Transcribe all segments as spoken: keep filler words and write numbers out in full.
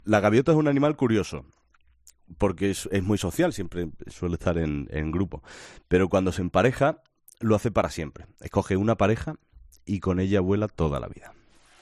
La gaviota es un animal curioso, porque es, es muy social, siempre suele estar en, en grupo. Pero cuando se empareja, lo hace para siempre. Escoge una pareja y con ella vuela toda la vida.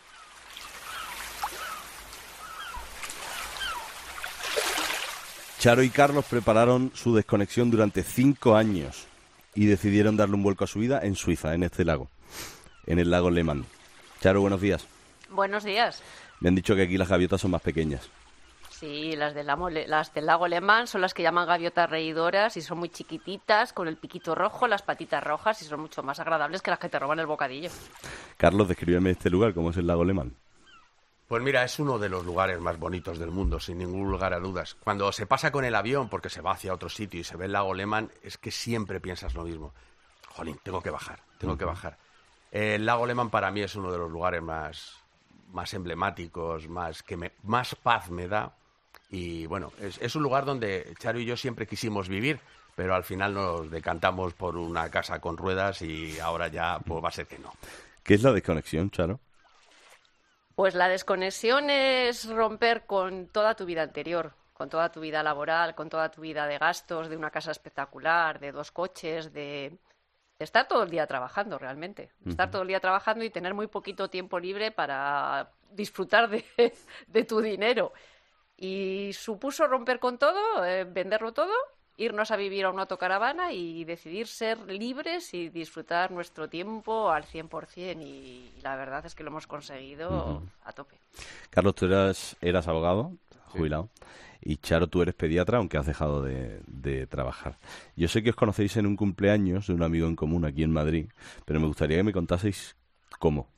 Charo y Carlos prepararon su desconexión durante cinco años y decidieron darle un vuelco a su vida en Suiza, en este lago, en el lago Lehmann. Charo, buenos días. Buenos días. Me han dicho que aquí las gaviotas son más pequeñas. Sí, las del, lago, las del lago Lehmann son las que llaman gaviotas reidoras y son muy chiquititas, con el piquito rojo, las patitas rojas y son mucho más agradables que las que te roban el bocadillo. Carlos, descríbeme este lugar, ¿cómo es el lago Lehmann? Pues mira, es uno de los lugares más bonitos del mundo, sin ningún lugar a dudas. Cuando se pasa con el avión, porque se va hacia otro sitio y se ve el lago Lehmann, es que siempre piensas lo mismo. Jolín, tengo que bajar, tengo que bajar. El lago Lehmann para mí es uno de los lugares más, más emblemáticos, más que me, más paz me da. Y bueno, es, es un lugar donde Charo y yo siempre quisimos vivir, pero al final nos decantamos por una casa con ruedas y ahora ya pues, va a ser que no. ¿Qué es la desconexión, Charo? Pues la desconexión es romper con toda tu vida anterior, con toda tu vida laboral, con toda tu vida de gastos, de una casa espectacular, de dos coches, de, de estar todo el día trabajando realmente. Uh-huh. Estar todo el día trabajando y tener muy poquito tiempo libre para disfrutar de, de tu dinero. Y supuso romper con todo, eh, venderlo todo, irnos a vivir a una autocaravana y decidir ser libres y disfrutar nuestro tiempo al cien por ciento. Y la verdad es que lo hemos conseguido uh-huh. a tope. Carlos, tú eras, eras abogado, jubilado, sí. Y Charo, tú eres pediatra, aunque has dejado de, de trabajar. Yo sé que os conocéis en un cumpleaños de un amigo en común aquí en Madrid, pero me gustaría que me contaseis cómo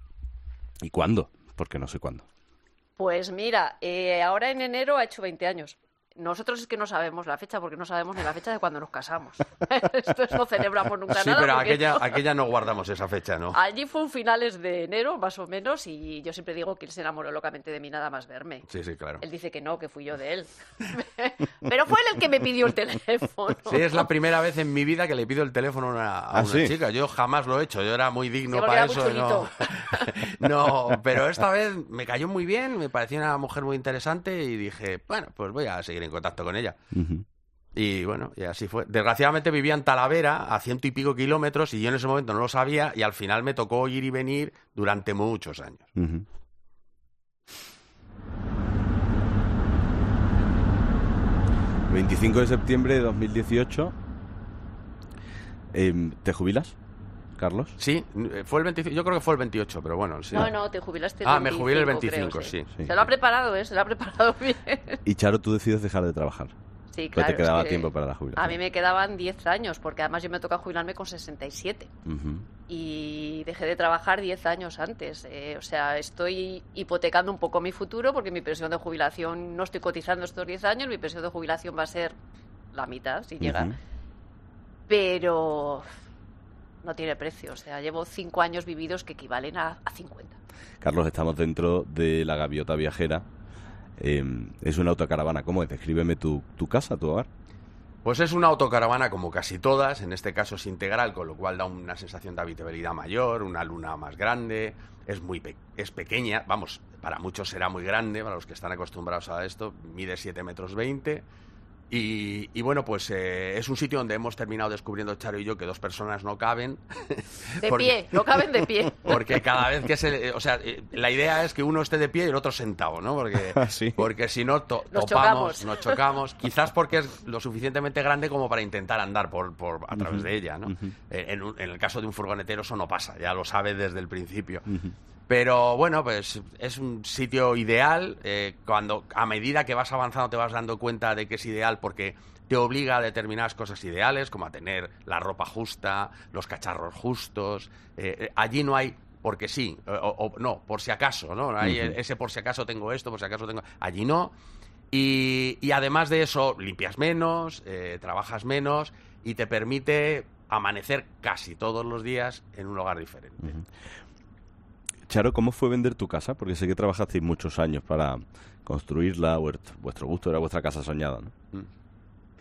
y cuándo, porque no sé cuándo. Pues mira, eh, ahora en enero ha hecho veinte años. Nosotros es que no sabemos la fecha, porque no sabemos ni la fecha de cuando nos casamos. Esto no celebramos nunca sí, nada. Sí, pero aquella, no... aquella no guardamos esa fecha, ¿no? Allí fue un finales de enero, más o menos, y yo siempre digo que él se enamoró locamente de mí nada más verme. Sí, sí, claro. Él dice que no, que fui yo de él. Pero fue él el que me pidió el teléfono. Sí, es la primera vez en mi vida que le pido el teléfono a una, a ¿Ah, una sí? chica. Yo jamás lo he hecho, yo era muy digno sí, para era eso. Muy no. no, pero esta vez me cayó muy bien, me parecía una mujer muy interesante y dije, bueno, pues voy a seguir en contacto con ella. Uh-huh. Y bueno, y así fue. Desgraciadamente vivía en Talavera, a ciento y pico kilómetros, y yo en ese momento no lo sabía, y al final me tocó ir y venir durante muchos años. Uh-huh. veinticinco de septiembre de dos mil dieciocho, eh, ¿te jubilas, Carlos? Sí, fue el veinticinco, yo creo que fue el veintiocho, pero bueno. Sí. No, no, te jubilaste el ah, veinticinco. Ah, me jubilé el veinticinco, creo, sí. sí. sí. Se lo ha preparado, ¿eh? Se lo ha preparado bien. Y Charo, tú decides dejar de trabajar. Sí, claro. Pero te quedaba es que tiempo para la jubilación. A mí me quedaban diez años, porque además yo me toca jubilarme con sesenta y siete. Uh-huh. Y dejé de trabajar diez años antes. Eh, o sea, estoy hipotecando un poco mi futuro, porque mi pensión de jubilación, no estoy cotizando estos diez años, mi pensión de jubilación va a ser la mitad, si llega. Uh-huh. Pero no tiene precio. O sea, llevo cinco años vividos que equivalen a, a cincuenta. Carlos, estamos dentro de la Gaviota Viajera. Eh, es una autocaravana. ¿Cómo es? Descríbeme tu, tu casa, tu hogar. Pues es una autocaravana como casi todas, en este caso es integral, con lo cual da una sensación de habitabilidad mayor, una luna más grande, es muy pe- es pequeña, vamos, para muchos será muy grande, para los que están acostumbrados a esto, mide siete metros veinte. Y, y bueno, pues eh, es un sitio donde hemos terminado descubriendo Charo y yo que dos personas no caben. De porque, pie, no caben de pie. Porque cada vez que se... O sea, la idea es que uno esté de pie y el otro sentado, ¿no? Porque, ¿Sí? porque si no, to- nos topamos, chocamos. nos chocamos. Quizás porque es lo suficientemente grande como para intentar andar por, por a través uh-huh. de ella, ¿no? Uh-huh. En, un, en el caso de un furgonetero eso no pasa, ya lo sabe desde el principio. Uh-huh. Pero bueno, pues es un sitio ideal. Eh, cuando a medida que vas avanzando te vas dando cuenta de que es ideal porque te obliga a determinadas cosas ideales, como a tener la ropa justa, los cacharros justos. Eh, allí no hay porque sí, o, o no, por si acaso, ¿no? Hay uh-huh. ese por si acaso tengo esto, por si acaso tengo... Allí no. Y, y además de eso, limpias menos, eh, trabajas menos y te permite amanecer casi todos los días en un lugar diferente. Uh-huh. Charo, ¿cómo fue vender tu casa? Porque sé que trabajasteis muchos años para construirla, vuestro gusto era vuestra casa soñada, ¿no?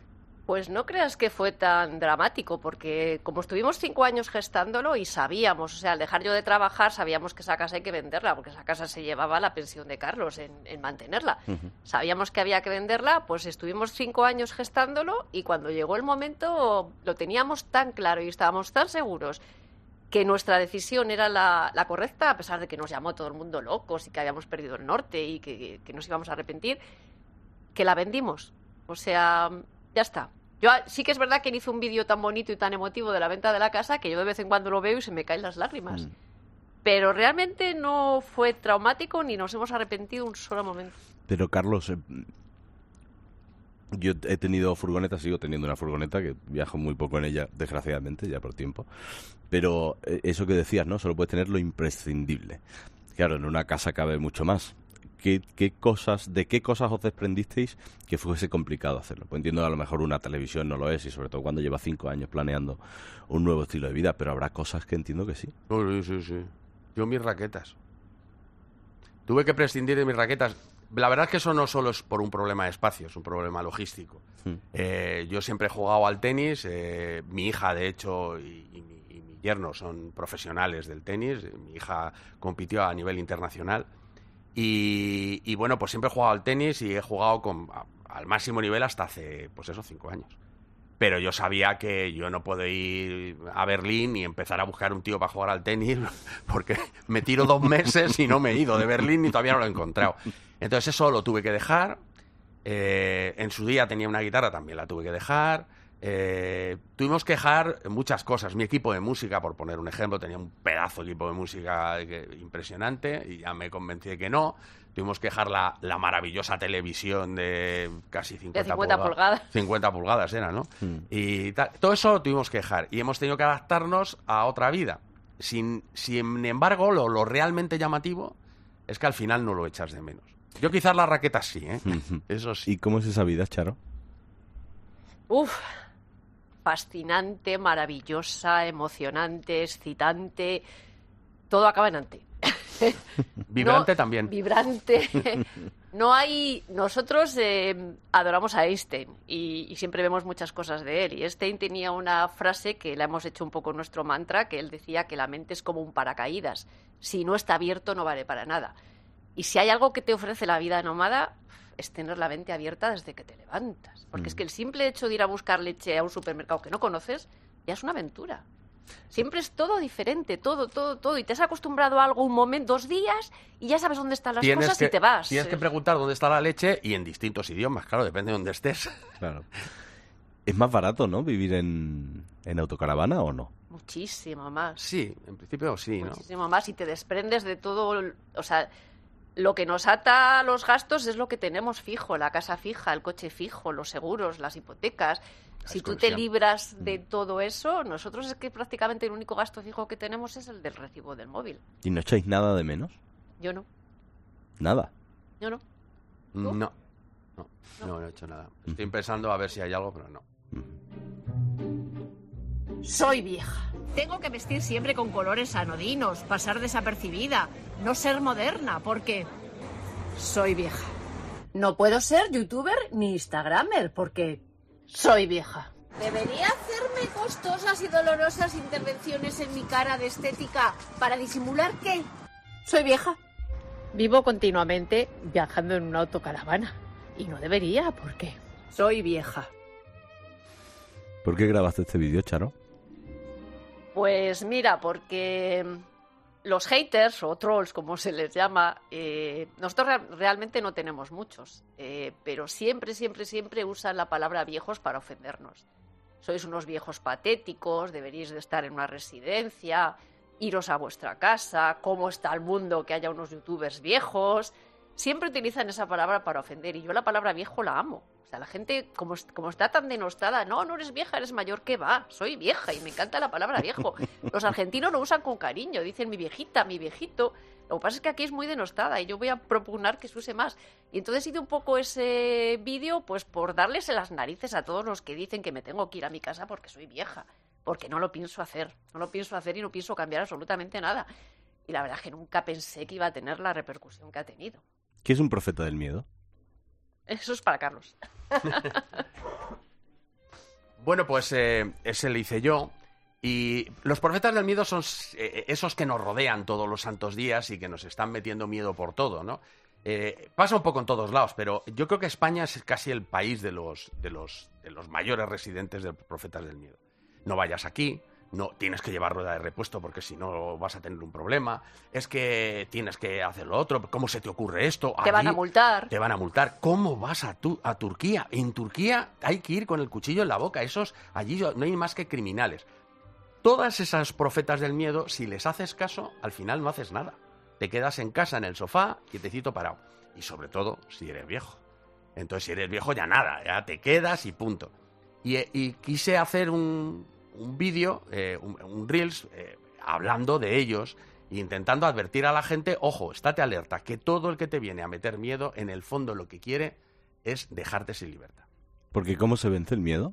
Pues no creas que fue tan dramático, porque como estuvimos cinco años gestándolo y sabíamos, o sea, al dejar yo de trabajar, sabíamos que esa casa hay que venderla, porque esa casa se llevaba la pensión de Carlos en, en mantenerla. Uh-huh. Sabíamos que había que venderla, pues estuvimos cinco años gestándolo y cuando llegó el momento lo teníamos tan claro y estábamos tan seguros que nuestra decisión era la, la correcta, a pesar de que nos llamó todo el mundo locos y que habíamos perdido el norte y que, que nos íbamos a arrepentir, que la vendimos. O sea, ya está. Yo sí que es verdad que él hizo un vídeo tan bonito y tan emotivo de la venta de la casa que yo de vez en cuando lo veo y se me caen las lágrimas. Mm. Pero realmente no fue traumático ni nos hemos arrepentido un solo momento. Pero, Carlos, eh, yo he tenido furgoneta, sigo teniendo una furgoneta, que viajo muy poco en ella, desgraciadamente, ya por tiempo. Pero eh, eso que decías, ¿no? Solo puedes tener lo imprescindible. Claro, en una casa cabe mucho más. ¿Qué, qué cosas, ¿De qué cosas os desprendisteis que fuese complicado hacerlo? Pues entiendo, a lo mejor una televisión no lo es, y sobre todo cuando lleva cinco años planeando un nuevo estilo de vida, pero habrá cosas que entiendo que sí. Sí, sí, sí. Yo mis raquetas. Tuve que prescindir de mis raquetas. La verdad es que eso no solo es por un problema de espacio, es un problema logístico. Hmm. Eh, yo siempre he jugado al tenis, eh, mi hija, de hecho, y, y, mi, y mi yerno son profesionales del tenis. Mi hija compitió a nivel internacional. Y, y bueno, pues siempre he jugado al tenis y he jugado con, a, al máximo nivel hasta hace, pues eso, cinco años. Pero yo sabía que yo no puedo ir a Berlín y empezar a buscar un tío para jugar al tenis porque me tiro dos meses y no me he ido de Berlín y todavía no lo he encontrado. Entonces eso lo tuve que dejar. Eh, en su día tenía una guitarra, también la tuve que dejar. Eh, tuvimos que dejar muchas cosas. Mi equipo de música, por poner un ejemplo, tenía un pedazo de equipo de música que, impresionante, y ya me convencí de que no. Tuvimos que dejar la, la maravillosa televisión de casi cincuenta, de cincuenta pulgadas. cincuenta pulgadas era, ¿no? Mm. Y tal, todo eso lo tuvimos que dejar y hemos tenido que adaptarnos a otra vida. Sin, sin embargo, lo, lo realmente llamativo es que al final no lo echas de menos. Yo quizás las raquetas sí, ¿eh? Eso sí. ¿Y cómo es esa vida, Charo? Uf, fascinante, maravillosa, emocionante, excitante, todo acaba en ante. Vibrante no, también. Vibrante. No hay... Nosotros eh, adoramos a Einstein y, y siempre vemos muchas cosas de él. Y Einstein tenía una frase que la hemos hecho un poco nuestro mantra, que él decía que la mente es como un paracaídas. Si no está abierto no vale para nada. Y si hay algo que te ofrece la vida nómada, es tener la mente abierta desde que te levantas. Porque mm. es que el simple hecho de ir a buscar leche a un supermercado que no conoces ya es una aventura. Siempre es todo diferente, todo, todo, todo. Y te has acostumbrado a algo un momento, dos días, y ya sabes dónde están las tienes cosas que, y te vas. Tienes que preguntar dónde está la leche y en distintos idiomas, claro, depende de dónde estés. Claro. ¿Es más barato, no, vivir en, en autocaravana o no? Muchísimo más. Sí, en principio sí, ¿no? Muchísimo más y te desprendes de todo, o sea... Lo que nos ata a los gastos es lo que tenemos fijo, la casa fija, el coche fijo, los seguros, las hipotecas. La si tú te libras de todo eso, nosotros es que prácticamente el único gasto fijo que tenemos es el del recibo del móvil. ¿Y no echáis nada de menos? Yo no. ¿Nada? Yo no. ¿Tú? No. No, no, no, no he hecho nada. Estoy pensando a ver si hay algo, pero no. Soy vieja. Tengo que vestir siempre con colores anodinos, pasar desapercibida, no ser moderna, porque soy vieja. No puedo ser youtuber ni instagramer, porque soy vieja. ¿Debería hacerme costosas y dolorosas intervenciones en mi cara de estética para disimular que soy vieja? Vivo continuamente viajando en una autocaravana. Y no debería, porque soy vieja. ¿Por qué grabaste este vídeo, Charo? Pues mira, porque los haters o trolls, como se les llama, eh, nosotros re- realmente no tenemos muchos, eh, pero siempre, siempre, siempre usan la palabra viejos para ofendernos. Sois unos viejos patéticos, deberíais de estar en una residencia, iros a vuestra casa, cómo está el mundo que haya unos youtubers viejos. Siempre utilizan esa palabra para ofender y yo la palabra viejo la amo. O sea, la gente, como, como está tan denostada, no, no eres vieja, eres mayor, ¿qué va? Soy vieja y me encanta la palabra viejo. Los argentinos lo usan con cariño, dicen mi viejita, mi viejito. Lo que pasa es que aquí es muy denostada y yo voy a propugnar que se use más. Y entonces hice un poco ese vídeo pues por darles en las narices a todos los que dicen que me tengo que ir a mi casa porque soy vieja. Porque no lo pienso hacer, no lo pienso hacer y no pienso cambiar absolutamente nada. Y la verdad es que nunca pensé que iba a tener la repercusión que ha tenido. ¿Qué es un profeta del miedo? Eso es para Carlos. Bueno, pues eh, ese le hice yo. Y los profetas del miedo son eh, esos que nos rodean todos los santos días y que nos están metiendo miedo por todo, ¿no? Eh, pasa un poco en todos lados, pero yo creo que España es casi el país de los, de los, de los mayores residentes de profetas del miedo. No vayas aquí, no tienes que llevar rueda de repuesto porque si no vas a tener un problema. Es que tienes que hacer lo otro. ¿Cómo se te ocurre esto? Te van a multar. Te van a multar. ¿Cómo vas a, tu, a Turquía? En Turquía hay que ir con el cuchillo en la boca. Esos allí no hay más que criminales. Todas esas profetas del miedo, si les haces caso, al final no haces nada. Te quedas en casa, en el sofá, quietecito parado. Y sobre todo, si eres viejo. Entonces, si eres viejo, ya nada. Ya te quedas y punto. Y, y quise hacer un, un vídeo, eh, un, un Reels, eh, hablando de ellos e intentando advertir a la gente, ojo, estate alerta, que todo el que te viene a meter miedo, en el fondo lo que quiere es dejarte sin libertad. Porque ¿cómo se vence el miedo?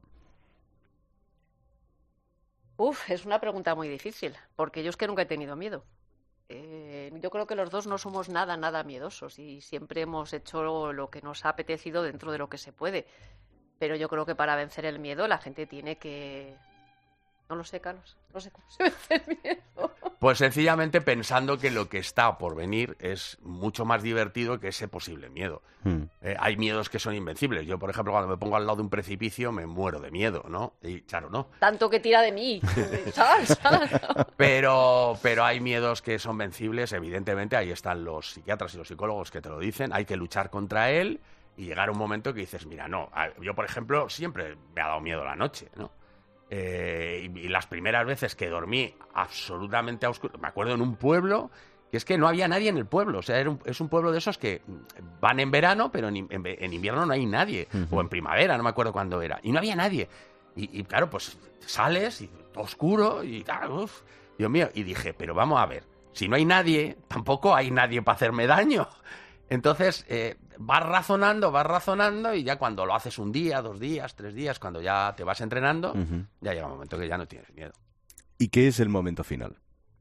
Uf, es una pregunta muy difícil, porque yo es que nunca he tenido miedo. Eh, yo creo que los dos no somos nada, nada miedosos y siempre hemos hecho lo que nos ha apetecido dentro de lo que se puede. Pero yo creo que para vencer el miedo la gente tiene que... No lo sé, Carlos, no sé cómo se vence el miedo. Pues sencillamente pensando que lo que está por venir es mucho más divertido que ese posible miedo. Hmm. Eh, hay miedos que son invencibles. Yo, por ejemplo, cuando me pongo al lado de un precipicio me muero de miedo, ¿no? Y claro, no. Tanto que tira de mí, ¿sabes? pero, pero hay miedos que son vencibles, evidentemente. Ahí están los psiquiatras y los psicólogos que te lo dicen. Hay que luchar contra él y llegar a un momento que dices, mira, no. Yo, por ejemplo, siempre me ha dado miedo la noche, ¿no? Eh, y, y las primeras veces que dormí absolutamente a oscuro, me acuerdo en un pueblo que es que no había nadie en el pueblo, o sea, era un, es un pueblo de esos que van en verano, pero en, en, en invierno no hay nadie, uh-huh. o en primavera, no me acuerdo cuándo era, y no había nadie. Y, y claro, pues sales y todo oscuro y tal, uff, Dios mío, y dije, pero vamos a ver, si no hay nadie, tampoco hay nadie para hacerme daño. Entonces, eh, vas razonando, vas razonando y ya cuando lo haces un día, dos días, tres días, cuando ya te vas entrenando, uh-huh. ya llega un momento que ya no tienes miedo. ¿Y qué es el momento final?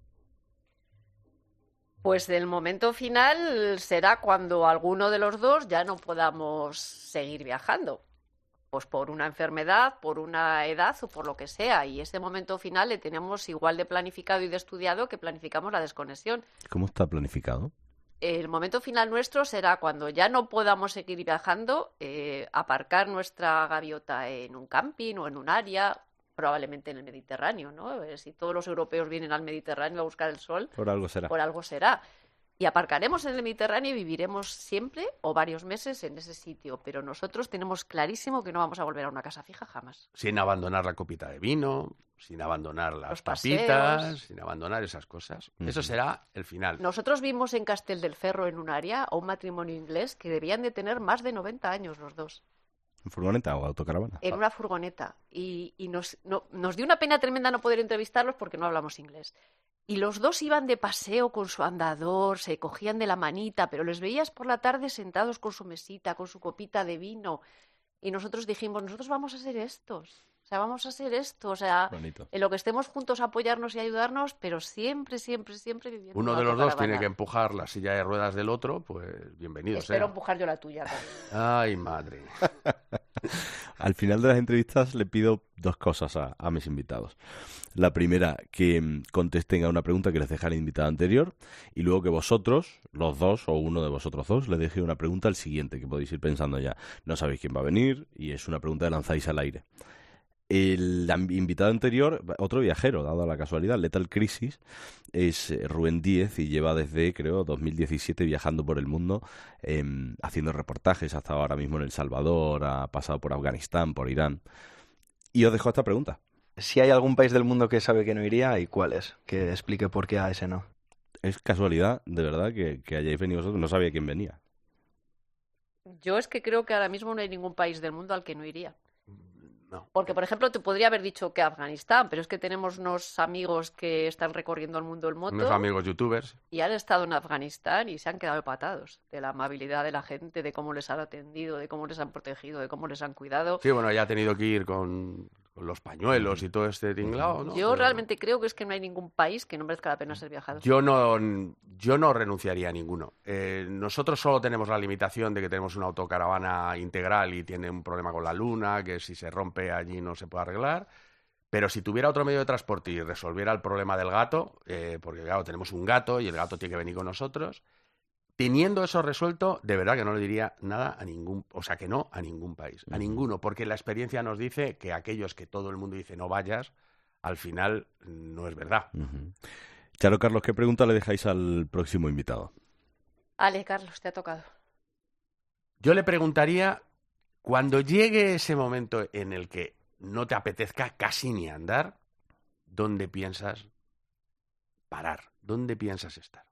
Pues el momento final será cuando alguno de los dos ya no podamos seguir viajando. Pues por una enfermedad, por una edad o por lo que sea. Y ese momento final le tenemos igual de planificado y de estudiado que planificamos la desconexión. ¿Cómo está planificado? El momento final nuestro será cuando ya no podamos seguir viajando, eh, aparcar nuestra gaviota en un camping o en un área, probablemente en el Mediterráneo, ¿no? Eh, si todos los europeos vienen al Mediterráneo a buscar el sol, por algo será. Por algo será. Y aparcaremos en el Mediterráneo y viviremos siempre o varios meses en ese sitio. Pero nosotros tenemos clarísimo que no vamos a volver a una casa fija jamás. Sin abandonar la copita de vino, sin abandonar las papitas, sin abandonar esas cosas. Uh-huh. Eso será el final. Nosotros vimos en Castel del Ferro, en un área, a un matrimonio inglés que debían de tener más de noventa años los dos. ¿En furgoneta o autocaravana? En una furgoneta. Y, y nos, no, nos dio una pena tremenda no poder entrevistarlos porque no hablamos inglés. Y los dos iban de paseo con su andador, se cogían de la manita, pero les veías por la tarde sentados con su mesita, con su copita de vino. Y nosotros dijimos, nosotros vamos a ser estos. O sea, vamos a ser esto. O sea, bonito. En lo que estemos juntos apoyarnos y ayudarnos, pero siempre, siempre, siempre viviendo. Uno de los dos tiene que empujar la silla de ruedas del otro, pues bienvenido sea. Espero empujar yo la tuya también. Ay, madre. Al final de las entrevistas le pido dos cosas a, a mis invitados. La primera, que contesten a una pregunta que les dejé al invitado anterior, y luego que vosotros, los dos o uno de vosotros dos, les deje una pregunta al siguiente, que podéis ir pensando ya. No sabéis quién va a venir y es una pregunta que lanzáis al aire. El invitado anterior, otro viajero, dado la casualidad, Lethal Crisis, es Rubén Díez y lleva desde, creo, dos mil diecisiete viajando por el mundo, eh, haciendo reportajes, hasta ahora mismo en El Salvador, ha pasado por Afganistán, por Irán. Y os dejo esta pregunta. Si hay algún país del mundo que sabe que no iría, ¿y cuál es? Que explique por qué a ese no. Es casualidad, de verdad, que, que hayáis venido vosotros, no sabía quién venía. Yo es que creo que ahora mismo no hay ningún país del mundo al que no iría. No. Porque, por ejemplo, te podría haber dicho que Afganistán, pero es que tenemos unos amigos que están recorriendo el mundo en moto. Unos amigos youtubers. Y han estado en Afganistán y se han quedado patados de la amabilidad de la gente, de cómo les han atendido, de cómo les han protegido, de cómo les han cuidado. Sí, bueno, ya ha tenido que ir con, con los pañuelos y todo este tinglao, ¿no? Yo Pero realmente creo que es que no hay ningún país que no merezca la pena ser viajado. yo no, yo no renunciaría a ninguno. Eh, nosotros solo tenemos la limitación de que tenemos una autocaravana integral y tiene un problema con la luna, que si se rompe allí no se puede arreglar. Pero si tuviera otro medio de transporte y resolviera el problema del gato, eh, porque claro, tenemos un gato y el gato tiene que venir con nosotros, teniendo eso resuelto, de verdad que no le diría nada a ningún, o sea, que no a ningún país, a ninguno, porque la experiencia nos dice que aquellos que todo el mundo dice no vayas, al final no es verdad. Uh-huh. Charo, Carlos, ¿qué pregunta le dejáis al próximo invitado? Ale, Carlos, te ha tocado. Yo le preguntaría, cuando llegue ese momento en el que no te apetezca casi ni andar, ¿dónde piensas parar? ¿Dónde piensas estar?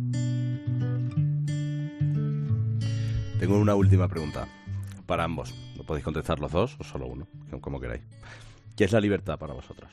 Tengo una última pregunta para ambos. ¿Lo podéis contestar los dos o solo uno? Como queráis. ¿Qué es la libertad para vosotros?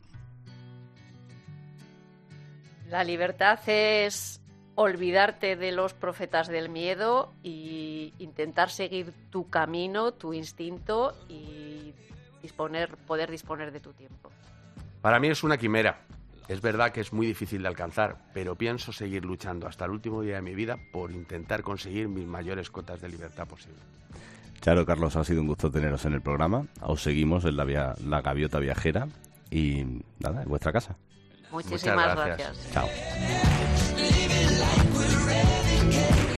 La libertad es olvidarte de los profetas del miedo y intentar seguir tu camino, tu instinto y disponer, poder disponer de tu tiempo. Para mí es una quimera. Es verdad que es muy difícil de alcanzar, pero pienso seguir luchando hasta el último día de mi vida por intentar conseguir mis mayores cotas de libertad posible. Charo, Carlos, ha sido un gusto teneros en el programa. Os seguimos en la, via- la Gaviota Viajera y nada, en vuestra casa. Muchísimas Muchas gracias. gracias. Chao.